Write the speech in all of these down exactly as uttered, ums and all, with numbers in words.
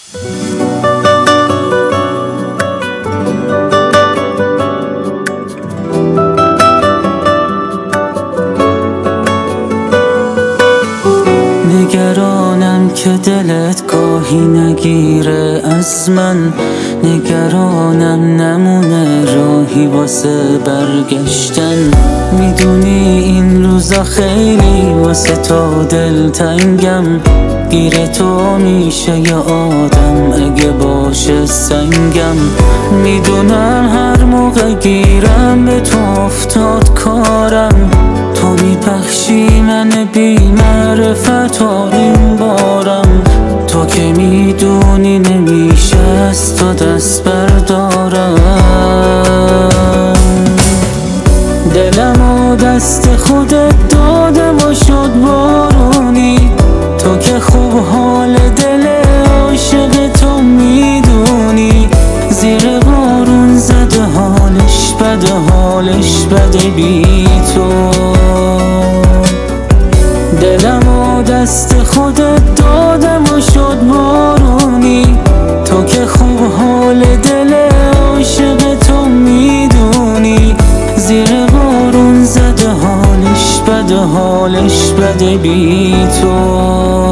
نگرانم که دلت گاهی نگیره از من، نگرانم نمونه راهی واسه برگشتن. میدونی این روزا خیلی واسه تو دلتنگم، گیر تو میشه یه آدم اگه باشه سنگم. میدونم هر موقع گیرم به تو افتاد کارم، تو میپخشی من بی معرفت این بارم. تو که میدونی نمیشه از تو دست بردارم، دلم و دست خودت دادم و شد بارونی. تو که خوب حال دل عاشق تو میدونی، زیر بارون زده حالش بده، حالش بده بی تو. دلم و دست خودت دادم و شد بارونی. تو که خوب حال دل عاشق تو میدونی، زیر بارون زده حالش بده، حالش بده بی تو.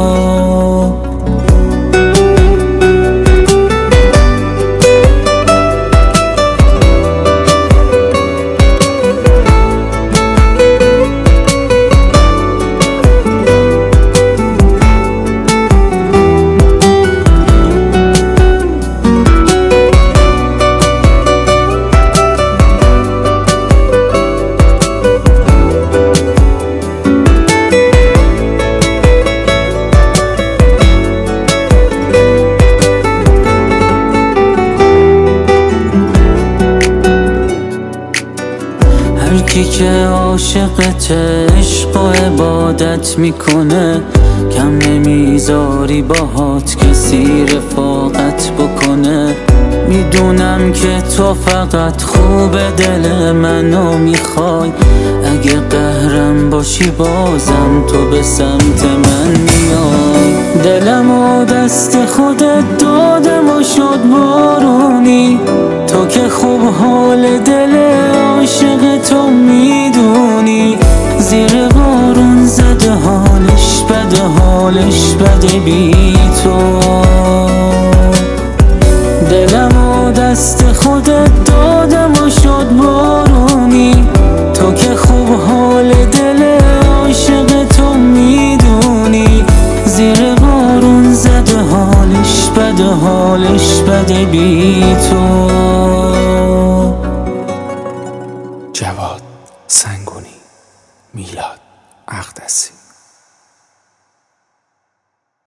هرکی که عاشقت عشق و عبادت میکنه، کم نمیذاری باهات کسی رفاقت بکنه. میدونم که تو فقط خوب دل منو میخوای، اگه قهرم باشی بازم تو به سمت من میای. دلم و دست خودت دادم و شد بارونی. تو که خوب حال دل عاشق تو میدونی، زیر بارون زده حالش بده، حالش بده بی تو. دلم و دست خودت دادم و شد بارونی. تو که خوب حال دل عاشق تو میدونی، زیر بارون زده حالش بده، حالش بده بی تو. جواد سنگونی، میلاد اقدسی.